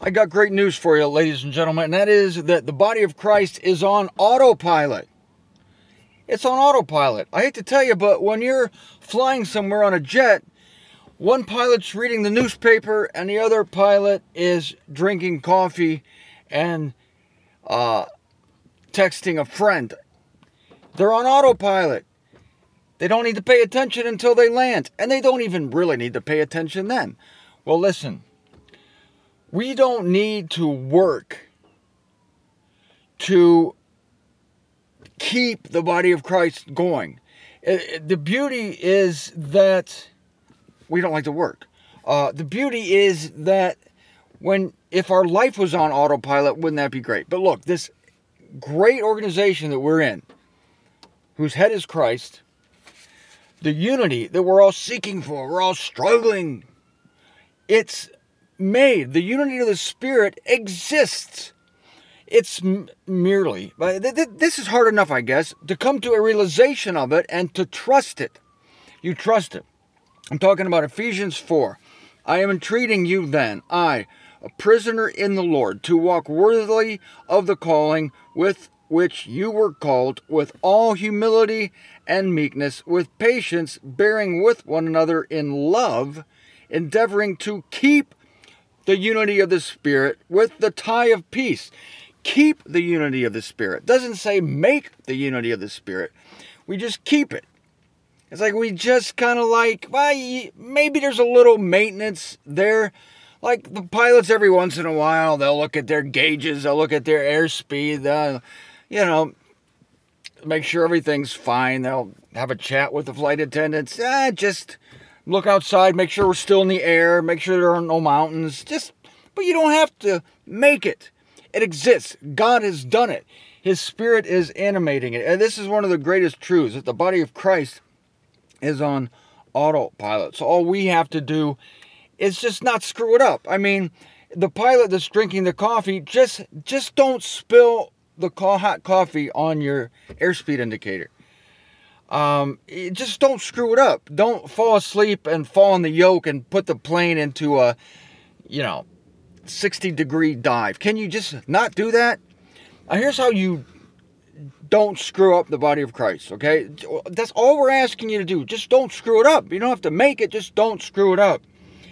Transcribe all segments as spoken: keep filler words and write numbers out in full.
I got great news for you, ladies and gentlemen, and that is that the body of Christ is on autopilot. It's on autopilot. I hate to tell you, but when you're flying somewhere on a jet, one pilot's reading the newspaper and the other pilot is drinking coffee and uh, texting a friend. They're on autopilot. They don't need to pay attention until they land, and they don't even really need to pay attention then. Well, listen. We don't need to work to keep the body of Christ going. It, it, the beauty is that we don't like to work. Uh, the beauty is that when if our life was on autopilot, wouldn't that be great? But look, this great organization that we're in, whose head is Christ, the unity that we're all seeking for, we're all struggling, it's made. The unity of the Spirit exists. It's m- merely, th- th- this is hard enough, I guess, to come to a realization of it and to trust it. You trust it. I'm talking about Ephesians four. I am entreating you then, I, a prisoner in the Lord, to walk worthily of the calling with which you were called, with all humility and meekness, with patience, bearing with one another in love, endeavoring to keep the unity of the Spirit with the tie of peace. Keep the unity of the Spirit. Doesn't say make the unity of the Spirit. We just keep it. It's like we just kind of like, well, maybe there's a little maintenance there. Like the pilots every once in a while, they'll look at their gauges, they'll look at their airspeed, they'll, you know, make sure everything's fine. They'll have a chat with the flight attendants. Ah, just look outside, make sure we're still in the air, make sure there are no mountains. Just, but you don't have to make it. It exists. God has done it. His Spirit is animating it. And this is one of the greatest truths, that the body of Christ is on autopilot. So all we have to do is just not screw it up. I mean, the pilot that's drinking the coffee, just, just don't spill the hot coffee on your airspeed indicator. Um, just don't screw it up. Don't fall asleep and fall on the yoke and put the plane into a, you know, sixty degree dive. Can you just not do that? Now, here's how you don't screw up the body of Christ, okay? That's all we're asking you to do. Just don't screw it up. You don't have to make it. Just don't screw it up.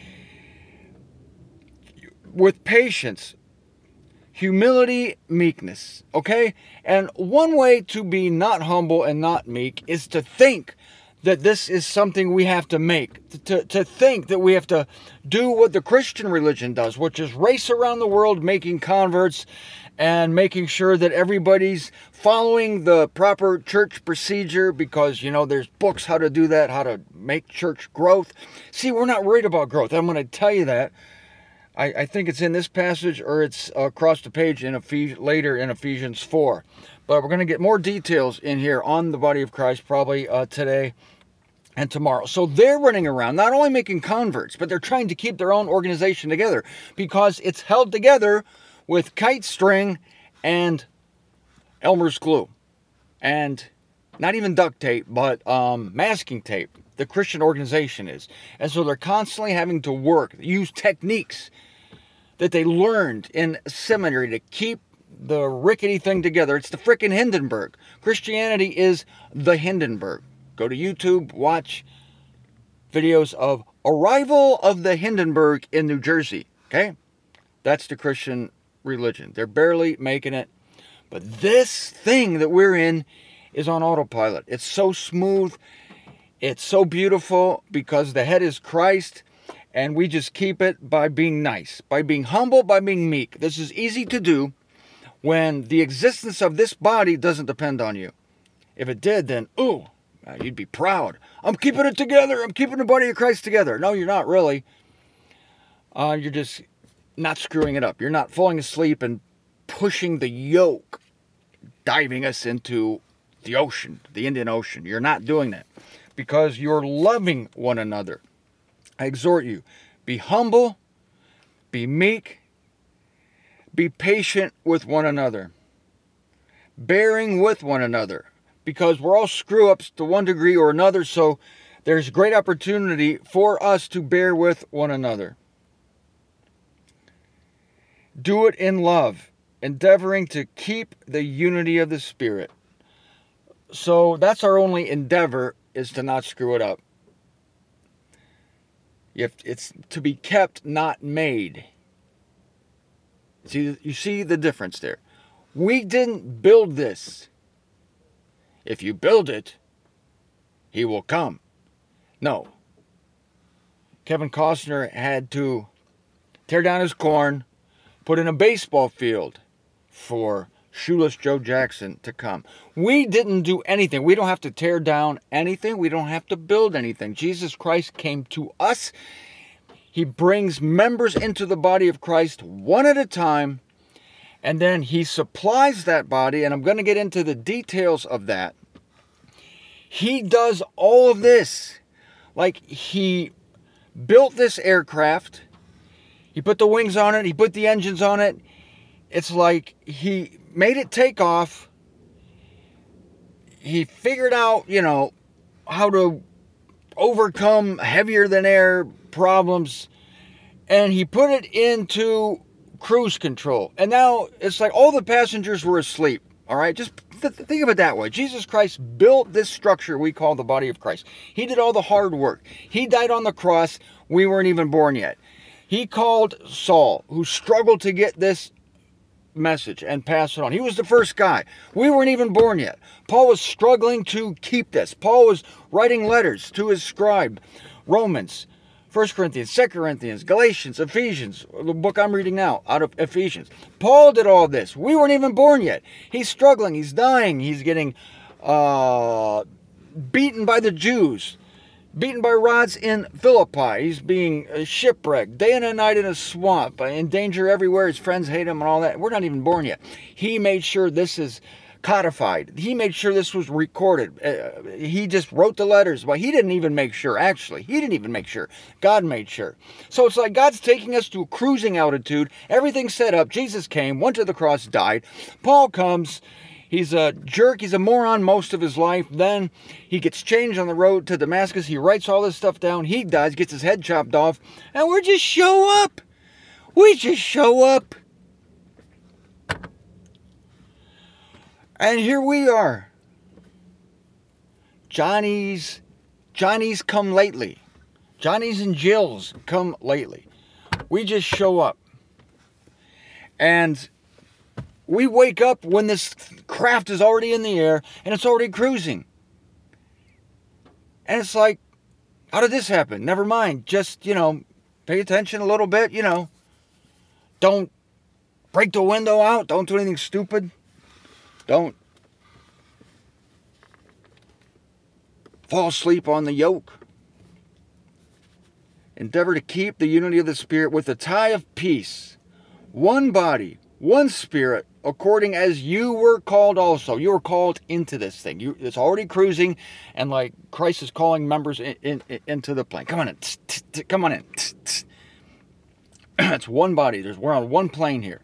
With patience, humility, meekness, okay? And one way to be not humble and not meek is to think that this is something we have to make. To, to think that we have to do what the Christian religion does, which is race around the world making converts and making sure that everybody's following the proper church procedure because, you know, there's books how to do that, how to make church growth. See, we're not worried about growth. I'm going to tell you that. I, I think it's in this passage or it's across the page in Ephes- later in Ephesians four. But we're going to get more details in here on the body of Christ probably uh, today and tomorrow. So they're running around not only making converts, but they're trying to keep their own organization together because it's held together with kite string and Elmer's glue. And not even duct tape, but um, masking tape. The Christian organization is. And so they're constantly having to work, use techniques that they learned in seminary to keep the rickety thing together. It's the frickin' Hindenburg. Christianity is the Hindenburg. Go to YouTube, watch videos of Arrival of the Hindenburg in New Jersey. Okay? That's the Christian religion. They're barely making it. But this thing that we're in is on autopilot. It's so smooth. It's so beautiful because the head is Christ. And we just keep it by being nice, by being humble, by being meek. This is easy to do when the existence of this body doesn't depend on you. If it did, then, ooh, you'd be proud. I'm keeping it together. I'm keeping the body of Christ together. No, you're not really. Uh, you're just not screwing it up. You're not falling asleep and pushing the yoke, diving us into the ocean, the Indian Ocean. You're not doing that because you're loving one another. I exhort you, be humble, be meek, be patient with one another, bearing with one another, because we're all screw-ups to one degree or another, so there's great opportunity for us to bear with one another. Do it in love, endeavoring to keep the unity of the Spirit. So that's our only endeavor, is to not screw it up. If it's to be kept, not made. See, you see the difference there. We didn't build this. If you build it, he will come. No. Kevin Costner had to tear down his corn, put in a baseball field for Shoeless Joe Jackson to come. We didn't do anything. We don't have to tear down anything. We don't have to build anything. Jesus Christ came to us. He brings members into the body of Christ one at a time, and then he supplies that body, and I'm going to get into the details of that. He does all of this. Like, he built this aircraft. He put the wings on it. He put the engines on it. It's like he made it take off. He figured out, you know, how to overcome heavier than air problems. And he put it into cruise control. And now it's like all the passengers were asleep. All right, just th- think of it that way. Jesus Christ built this structure we call the body of Christ. He did all the hard work. He died on the cross. We weren't even born yet. He called Saul, who struggled to get this message and pass it on. He was the first guy. We weren't even born yet. Paul was struggling to keep this. Paul was writing letters to his scribe, Romans, First Corinthians, Second Corinthians, Galatians, Ephesians, the book I'm reading now out of Ephesians. Paul did all this. We weren't even born yet. He's struggling. He's dying. He's getting uh, beaten by the Jews, beaten by rods in Philippi. He's being shipwrecked, day and a night in a swamp, in danger everywhere. His friends hate him and all that. We're not even born yet. He made sure this is codified. He made sure this was recorded. Uh, he just wrote the letters. Well, he didn't even make sure, actually. He didn't even make sure. God made sure. So it's like God's taking us to a cruising altitude. Everything's set up. Jesus came, went to the cross, died. Paul comes. He's a jerk. He's a moron most of his life. Then he gets changed on the road to Damascus. He writes all this stuff down. He dies, gets his head chopped off. And we just show up. We just show up. And here we are. Johnny's, Johnny's come lately. Johnny's and Jill's come lately. We just show up. And we wake up when this craft is already in the air and it's already cruising. And it's like, how did this happen? Never mind. Just, you know, pay attention a little bit, you know. Don't break the window out. Don't do anything stupid. Don't fall asleep on the yoke. Endeavor to keep the unity of the Spirit with the tie of peace. One body, one Spirit, according as you were called also. You were called into this thing. You, it's already cruising, and like Christ is calling members in, in, in, into the plane. Come on in. Come on in. It's one body. There's, we're on one plane here.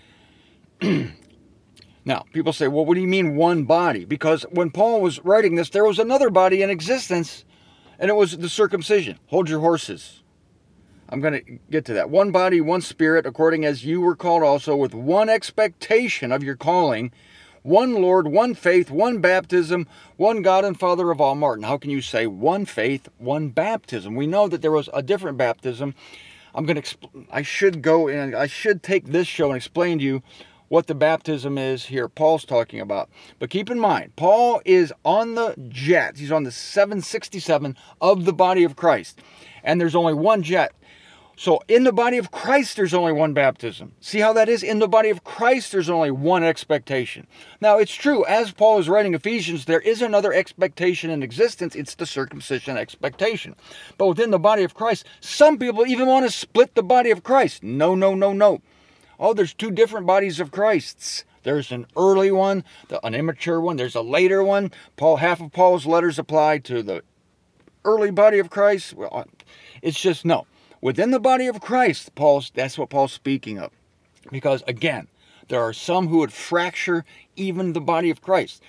Now, people say, well, what do you mean one body? Because when Paul was writing this, there was another body in existence, and it was the circumcision. Hold your horses. I'm going to get to that. One body, one Spirit, according as you were called also, with one expectation of your calling, one Lord, one faith, one baptism, one God and Father of all. Martin, how can you say one faith, one baptism? We know that there was a different baptism. I'm going to, expl- I should go and I should take this show and explain to you what the baptism is here Paul's talking about. But keep in mind, Paul is on the jet. He's on the seven sixty-seven of the body of Christ. And there's only one jet. So in the body of Christ, there's only one baptism. See how that is? In the body of Christ, there's only one expectation. Now, it's true, as Paul is writing Ephesians, there is another expectation in existence. It's the circumcision expectation. But within the body of Christ, some people even want to split the body of Christ. No, no, no, no. Oh, there's two different bodies of Christs. There's an early one, the, an immature one. There's a later one. Paul, half of Paul's letters apply to the early body of Christ. Well, it's just no. Within the body of Christ, Paul's, that's what Paul's speaking of. Because, again, there are some who would fracture even the body of Christ.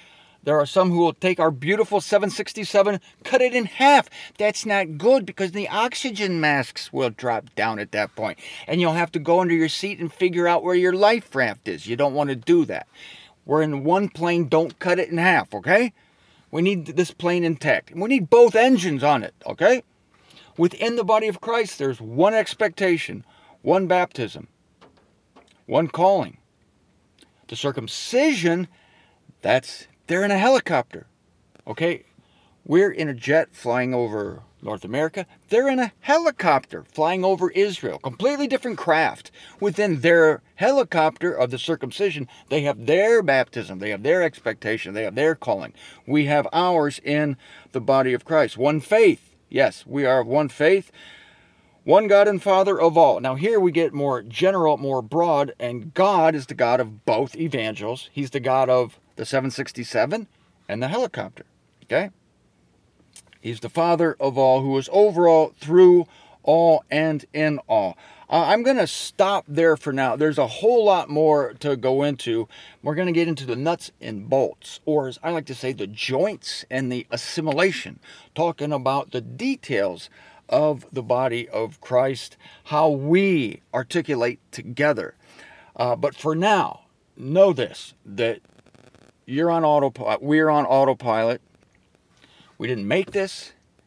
There are some who will take our beautiful seven sixty-seven, cut it in half. That's not good because the oxygen masks will drop down at that point. And you'll have to go under your seat and figure out where your life raft is. You don't want to do that. We're in one plane, don't cut it in half, okay? We need this plane intact. And we need both engines on it, okay? Within the body of Christ, there's one expectation, one baptism, one calling. The circumcision, that's, they're in a helicopter, okay? We're in a jet flying over North America. They're in a helicopter flying over Israel. Completely different craft. Within their helicopter of the circumcision, they have their baptism. They have their expectation. They have their calling. We have ours in the body of Christ. One faith. Yes, we are of one faith. One God and Father of all. Now here we get more general, more broad, and God is the God of both evangels. He's the God of the seven sixty-seven and the helicopter. Okay? He's the Father of all, who is over all, through all, and in all. Uh, I'm going to stop there for now. There's a whole lot more to go into. We're going to get into the nuts and bolts, or as I like to say, the joints and the assimilation, talking about the details of the body of Christ, how we articulate together. Uh, but for now, know this, that you're on autopilot. We're on autopilot. We didn't make this.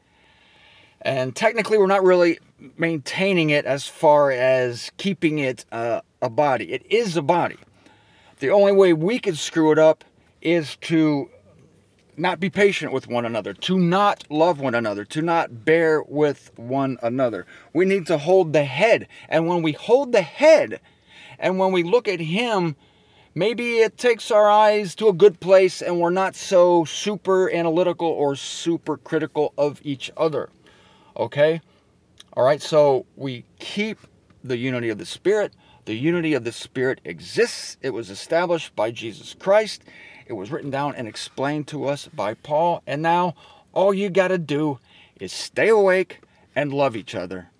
And technically, we're not really maintaining it as far as keeping it uh, a body. It is a body. The only way we could screw it up is to not be patient with one another, to not love one another, to not bear with one another. We need to hold the head. And when we hold the head, and when we look at him, maybe it takes our eyes to a good place and we're not so super analytical or super critical of each other. Okay? All right, so we keep the unity of the Spirit. The unity of the Spirit exists. It was established by Jesus Christ. It was written down and explained to us by Paul. And now all you got to do is stay awake and love each other.